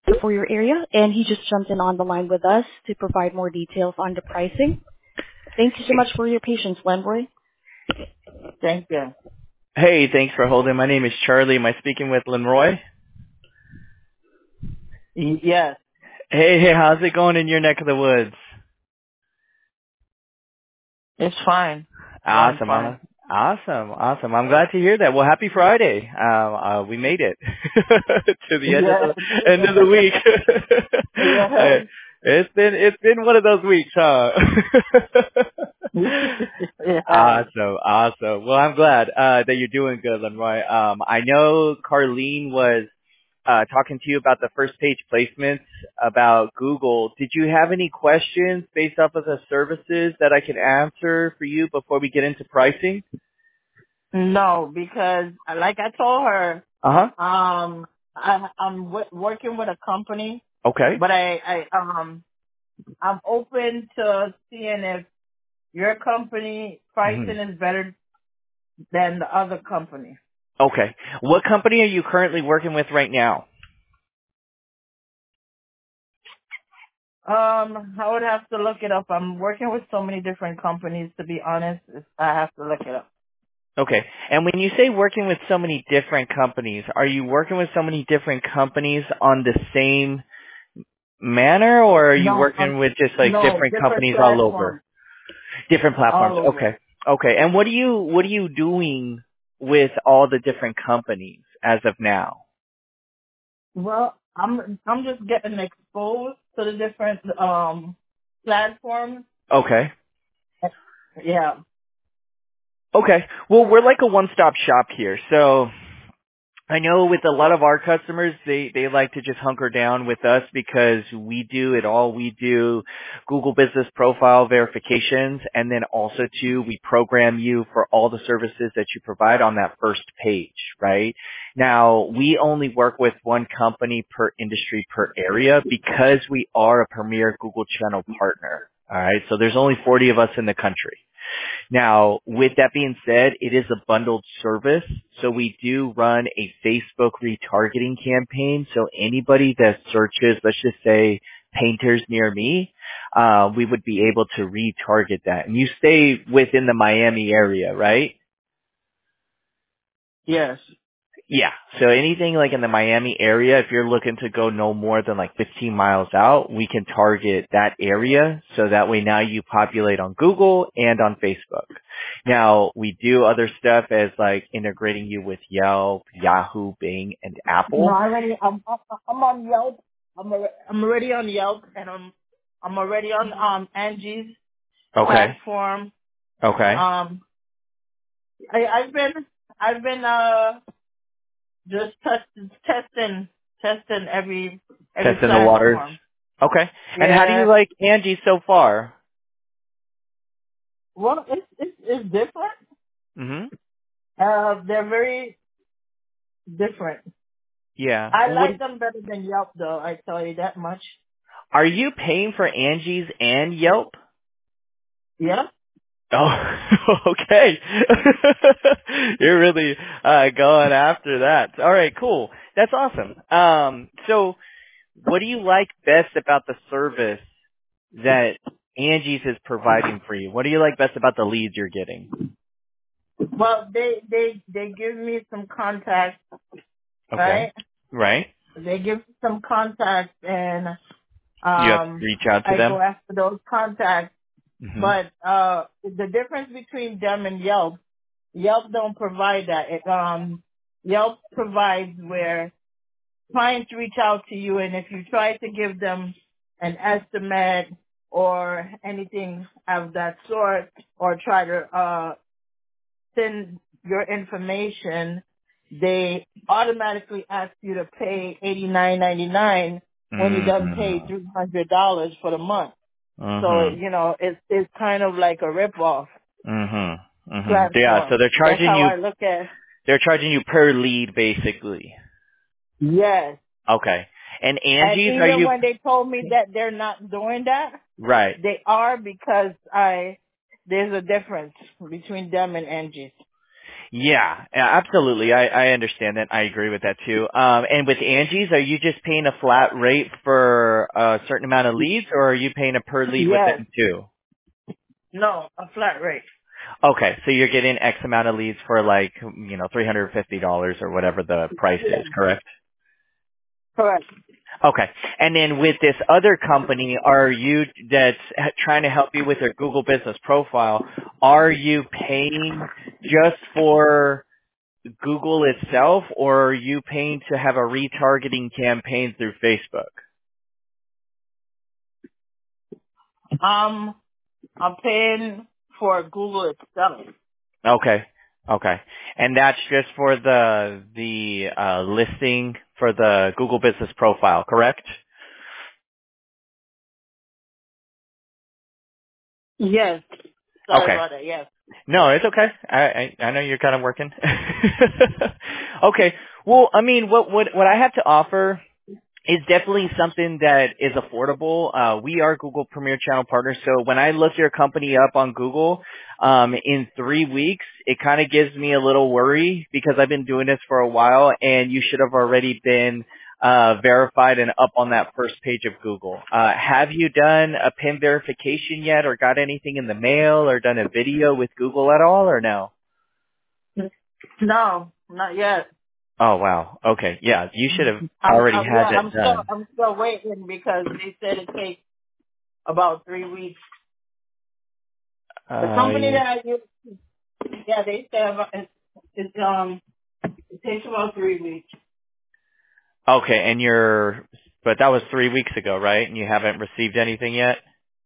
for your area, and he just jumped in on the line with us to provide more details on the pricing. Thank you so much for your patience, Lenroy. Thank you. Hey, thanks for holding. My name is Charlie. Am I speaking with Lenroy? Yes. Hey, how's it going in your neck of the woods? It's fine. Awesome. Fine. Awesome. I'm glad to hear that. Well, happy Friday. We made it to the end of the week. Yes. It's been one of those weeks, huh? Awesome. Well, I'm glad that you're doing good, Lenroy. I know Carlene was talking to you about the first page placements about Google. Did you have any questions based off of the services that I can answer for you before we get into pricing? No, because like I told her, I'm working with a company. Okay. But I'm open to seeing if your company pricing is better than the other company. Okay. What company are you currently working with right now? I would have to look it up. I'm working with so many different companies, to be honest. I have to look it up. Okay. And when you say working with so many different companies, are you working with so many different companies on the same manner, or are you working with just like different companies all over? Different platforms. All over. Okay. And what are you doing with all the different companies as of now? Well, I'm just getting exposed to the different platforms. Okay. Yeah. Okay. Well, we're like a one-stop shop here. So I know with a lot of our customers, they like to just hunker down with us because we do it all. We do Google Business Profile verifications, and then also too, we program you for all the services that you provide on that first page, right? Now, we only work with one company per industry per area because we are a premier Google channel partner. All right. So there's only 40 of us in the country. Now, with that being said, it is a bundled service. So we do run a Facebook retargeting campaign. So anybody that searches, let's just say painters near me, we would be able to retarget that. And you stay within the Miami area, right? Yes. Yeah. So anything like in the Miami area, if you're looking to go no more than like 15 miles out, we can target that area. So that way now you populate on Google and on Facebook. Now we do other stuff as like integrating you with Yelp, Yahoo, Bing, and Apple. No, I'm on Yelp. I'm already on Yelp, and I'm already on Angie's platform. Okay. I've been just testing every testing platform. The waters. Okay. Yeah. And how do you like Angie so far? Well, it's different. Mhm. They're very different. Yeah. I like them better than Yelp, though. I tell you that much. Are you paying for Angie's and Yelp? Yeah. Oh, okay. You're really going after that. All right, cool. That's awesome. So what do you like best about the service that Angie's is providing for you? What do you like best about the leads you're getting? Well, they give me some contacts, Okay. Right. They give me some contacts, and you have to reach out to them. I go after those contacts. Mm-hmm. But the difference between them and Yelp don't provide that. Yelp provides where clients reach out to you, and if you try to give them an estimate or anything of that sort, or try to send your information, they automatically ask you to pay $89.99 when you done pay $300 for the month. So, it's kind of like a ripoff. Platform. Yeah, so they're charging That's how you. I look at. They're charging you per lead, basically. Yes. Okay. And Angie's, and even when they told me that they're not doing that, right? They are, because there's a difference between them and Angie's. Yeah, absolutely. I understand that. I agree with that too. And with Angie's, are you just paying a flat rate for a certain amount of leads, or are you paying a per lead with Yes. them too? No, a flat rate. Okay, so you're getting X amount of leads for like, $350 or whatever the price Yeah. is, correct? Correct. Okay. And then with this other company, are you that's trying to help you with their Google Business Profile, are you paying just for Google itself, or are you paying to have a retargeting campaign through Facebook? I'm paying for Google itself. Okay. Okay. And that's just for the listing for the Google Business Profile, correct? Yes. Sorry Okay. about that. Yes. No, it's okay. I know you're kind of working. Okay. Well, I mean, what I have to offer is definitely something that is affordable. We are Google Premier Channel partners, so when I look your company up on Google, in 3 weeks, it kind of gives me a little worry because I've been doing this for a while, and you should have already been verified and up on that first page of Google. Have you done a PIN verification yet, or got anything in the mail, or done a video with Google at all, or no? No, not yet. Oh wow. Okay. Yeah, you should have already had that done. I'm still waiting because they said it takes about 3 weeks. The company Yeah. that I use, yeah, they said it takes about 3 weeks. Okay, but that was 3 weeks ago, right? And you haven't received anything yet?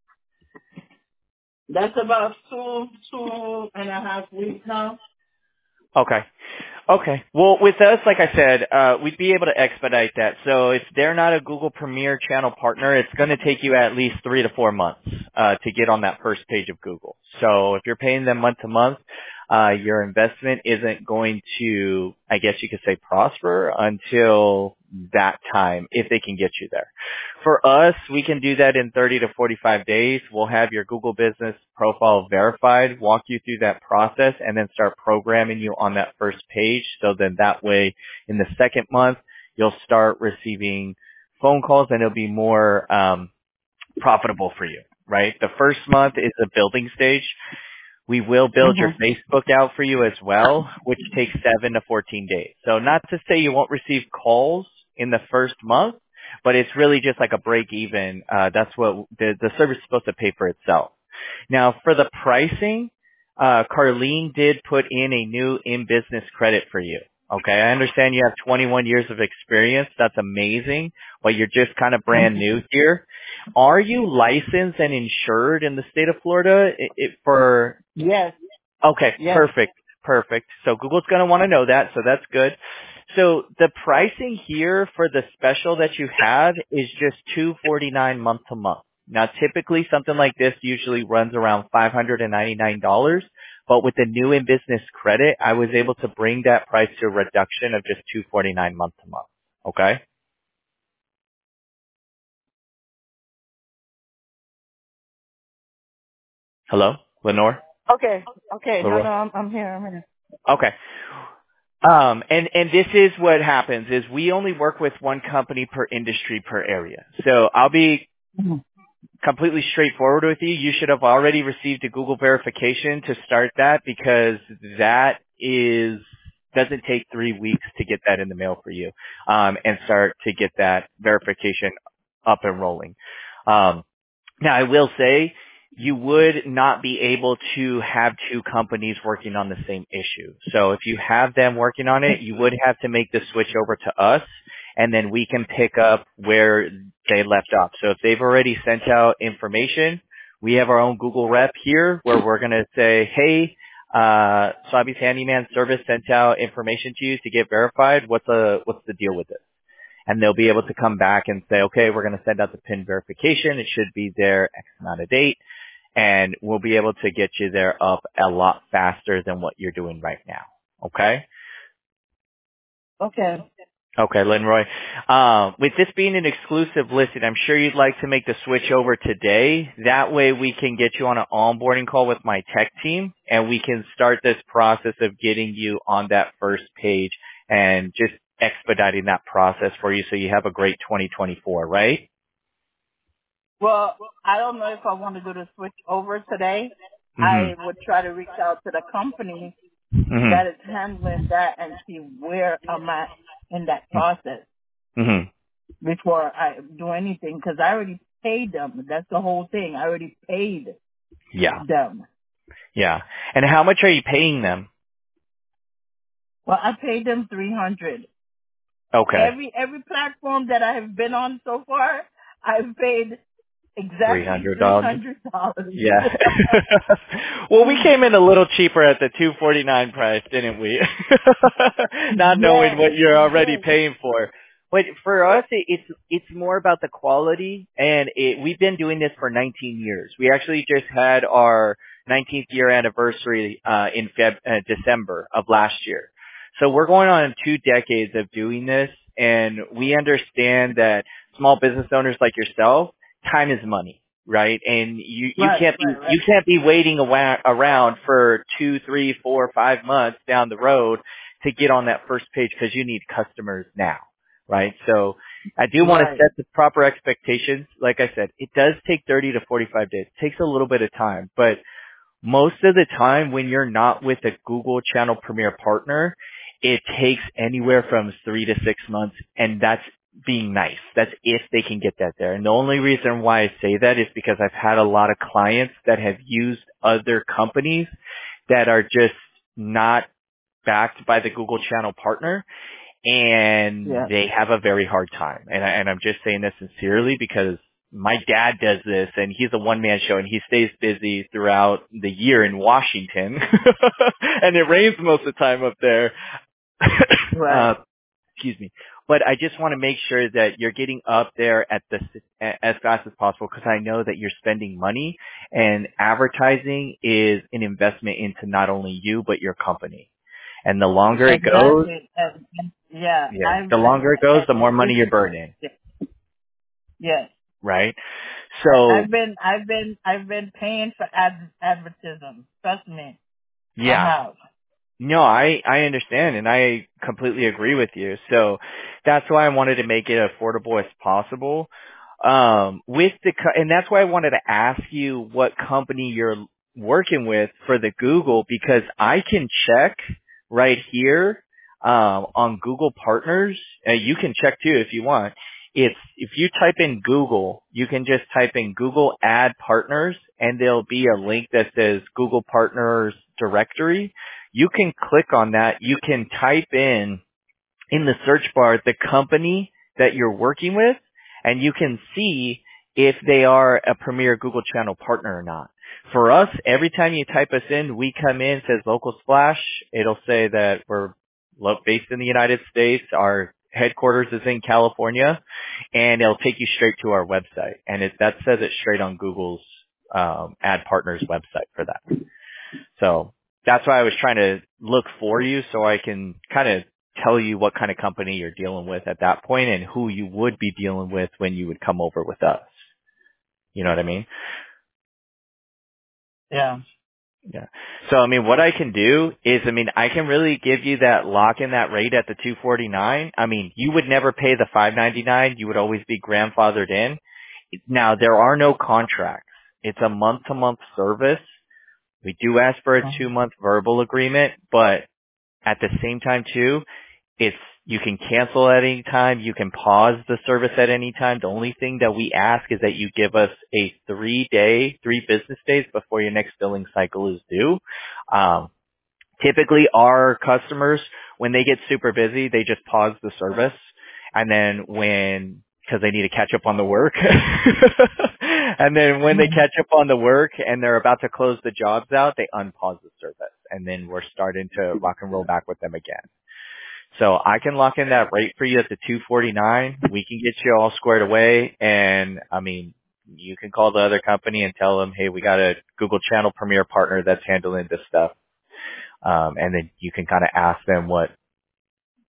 That's about 2.5 weeks now. Okay. Okay. Well, with us, like I said, we'd be able to expedite that. So if they're not a Google Premier Channel partner, it's going to take you at least 3 to 4 months to get on that first page of Google. So if you're paying them month to month, your investment isn't going to, I guess you could say, prosper until that time, if they can get you there. For us, we can do that in 30 to 45 days. We'll have your Google Business Profile verified, walk you through that process, and then start programming you on that first page. So then that way, in the second month, you'll start receiving phone calls, and it'll be more profitable for you, right? The first month is a building stage. We will build your Mhm. Facebook out for you as well, which takes 7 to 14 days. So not to say you won't receive calls in the first month, but it's really just like a break even. That's what the service is supposed to pay for itself. Now for the pricing, Carlene did put in a new in-business credit for you. Okay, I understand you have 21 years of experience. That's amazing, but you're just kind of brand new here. Are you licensed and insured in the state of Florida for Yes. Okay, Yes. perfect, perfect. So Google's going to want to know that, so that's good. So the pricing here for the special that you have is just $249 month to month. Now typically something like this usually runs around $599, but with the new in business credit, I was able to bring that price to a reduction of just $249 month to month. Okay? Hello? Lenore? Okay. Okay. No, Leroy? I'm here. I'm here. Okay. And this is what happens is we only work with one company per industry per area. So I'll be Mhm. completely straightforward with you. You should have already received a Google verification to start that because that doesn't take 3 weeks to get that in the mail for you, and start to get that verification up and rolling. Now, I will say you would not be able to have two companies working on the same issue. So if you have them working on it, you would have to make the switch over to us, and then we can pick up where they left off. So if they've already sent out information, we have our own Google rep here where we're going to say, hey, Swabby's Handyman Service sent out information to you to get verified. What's the deal with it? And they'll be able to come back and say, okay, we're going to send out the PIN verification. It should be there X amount of date. And we'll be able to get you there up a lot faster than what you're doing right now. Okay? Okay. Okay, Linroy. With this being an exclusive listing, I'm sure you'd like to make the switch over today. That way we can get you on an onboarding call with my tech team, and we can start this process of getting you on that first page and just expediting that process for you so you have a great 2024, right? Well, I don't know if I want to do the switch over today. I Mm-hmm. would try to reach out to the company that is Mm-hmm. handling that and see where I'm at in that process Mm-hmm. before I do anything, because I already paid them. That's the whole thing. I already paid Yeah. them. Yeah. And how much are you paying them? Well, I paid them $300. Okay. Every platform that I have been on so far, I've paid exactly $300. $300. Yeah. Well, we came in a little cheaper at the 249 price, didn't we? Not knowing Yes, what you're you already did. paying for. But for us, it's more about the quality, and we've been doing this for 19 years. We actually just had our 19th year anniversary in December of last year. So we're going on 2 decades of doing this, and we understand that small business owners like yourself, time is money, right? And you Right. can't be waiting around for 2, 3, 4, 5 months down the road to get on that first page because you need customers now, right? So I do want to Right. set the proper expectations. Like I said, it does take 30 to 45 days. It takes a little bit of time, but most of the time when you're not with a Google Channel Premier partner, it takes anywhere from 3 to 6 months, and that's being nice. That's if they can get that there. And the only reason why I say that is because I've had a lot of clients that have used other companies that are just not backed by the Google Channel partner, and Yeah. they have a very hard time. And I'm just saying this sincerely because my dad does this, and he's a one-man show, and he stays busy throughout the year in Washington, and it rains most of the time up there. Right. Excuse me. But I just want to make sure that you're getting up there as fast as possible because I know that you're spending money, and advertising is an investment into not only you but your company. And the longer it goes, Exactly. Yeah. yeah, the longer it goes, the more money you're burning, Yes. right? So, I've been paying for advertising. Trust me. I yeah. have. No, I understand, and I completely agree with you. So that's why I wanted to make it affordable as possible. And that's why I wanted to ask you what company you're working with for the Google, because I can check right here on Google Partners. You can check too if you want. If you type in Google, you can just type in Google Ad Partners, and there'll be a link that says Google Partners Directory. You can click on that. You can type in the search bar the company that you're working with, and you can see if they are a premier Google Channel partner or not. For us, every time you type us in, we come in, it says Local Splash. It'll say that we're based in the United States. Our headquarters is in California, and it'll take you straight to our website. And that says it straight on Google's Ad Partners website for that. So that's why I was trying to look for you so I can kind of tell you what kind of company you're dealing with at that point and who you would be dealing with when you would come over with us. You know what I mean? Yeah. Yeah. So, I mean, what I can do is, I can really give you that lock in that rate at the 249. You would never pay the 599. You would always be grandfathered in. Now, there are no contracts. It's a month-to-month service. We do ask for a 2-month verbal agreement, but at the same time too, you can cancel at any time. You can pause the service at any time. The only thing that we ask is that you give us a 3 business days before your next billing cycle is due. Typically our customers, when they get super busy, they just pause the service. And then because they need to catch up on the work. And then when they catch up on the work and they're about to close the jobs out, they unpause the service. And then we're starting to rock and roll back with them again. So I can lock in that rate for you at the 249. We can get you all squared away. And you can call the other company and tell them, hey, we got a Google Channel Premier partner that's handling this stuff. And then you can kind of ask them what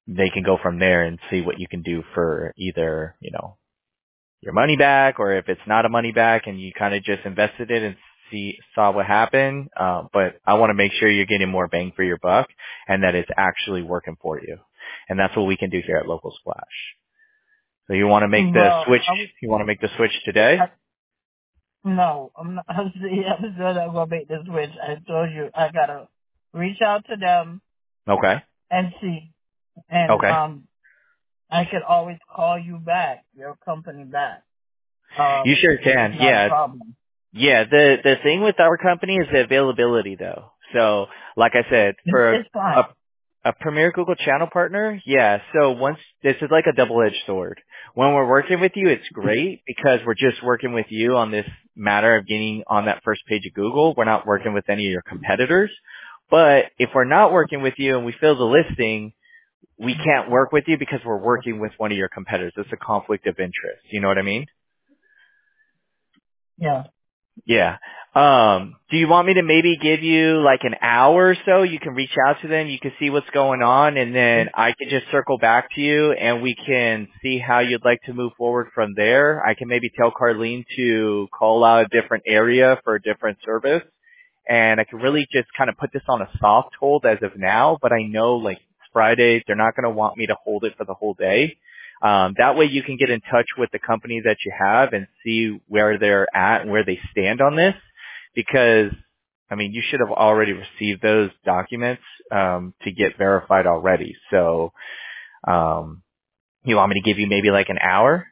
they can go from there and see what you can do for either, your money back, or if it's not a money back and you kind of just invested it and saw what happened. But I want to make sure you're getting more bang for your buck and that it's actually working for you. And that's what we can do here at Local Splash. So you want to make the switch? You want to make the switch today? No, I'm not. I'm still not gonna make the switch. I told you I gotta reach out to them. Okay. And see, and okay. I could always call you back, your company back. You sure can. It's not a problem. Yeah. The thing with our company is the availability, though. So, like I said, for a premier Google channel partner, yeah. So once this is like a double-edged sword. When we're working with you, it's great because we're just working with you on this matter of getting on that first page of Google. We're not working with any of your competitors. But if we're not working with you and we fill the listing, we can't work with you because we're working with one of your competitors. It's a conflict of interest. You know what I mean? Yeah. Yeah. Do you want me to maybe give you like an hour or so? You can reach out to them. You can see what's going on, and then I can just circle back to you and we can see how you'd like to move forward from there. I can maybe tell Carlene to call out a different area for a different service, and I can really just kind of put this on a soft hold as of now, but I know like it's Friday, they're not going to want me to hold it for the whole day. That way you can get in touch with the company that you have and see where they're at and where they stand on this. Because, I mean, you should have already received those documents to get verified already. So, you want me to give you maybe like an hour?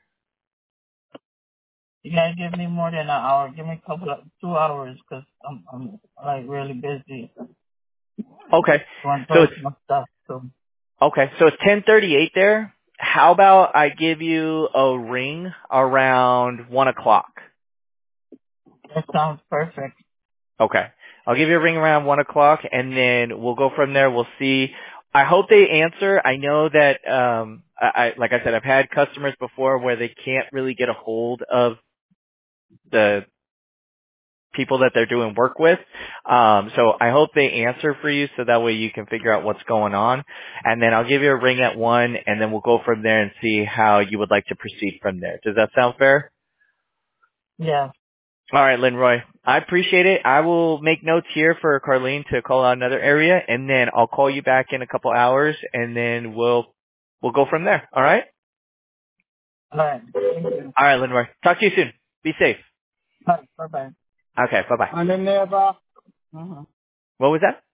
You gotta give me more than an hour. Give me 2 hours because I'm like really busy. Okay. So it's stuff. Okay. So it's 10:38 there. How about I give you a ring around 1:00? That sounds perfect. Okay. I'll give you a ring around 1:00 and then we'll go from there. We'll see. I hope they answer. I know that, like I said, I've had customers before where they can't really get a hold of the people that they're doing work with. So I hope they answer for you so that way you can figure out what's going on. And then I'll give you a ring at 1 and then we'll go from there and see how you would like to proceed from there. Does that sound fair? Yeah. All right, Linroy. I appreciate it. I will make notes here for Carlene to call out another area, and then I'll call you back in a couple hours, and then we'll go from there. All right? All right. Thank you. All right, Linroy. Talk to you soon. Be safe. Bye. Bye-bye. Okay, bye-bye. And then What was that?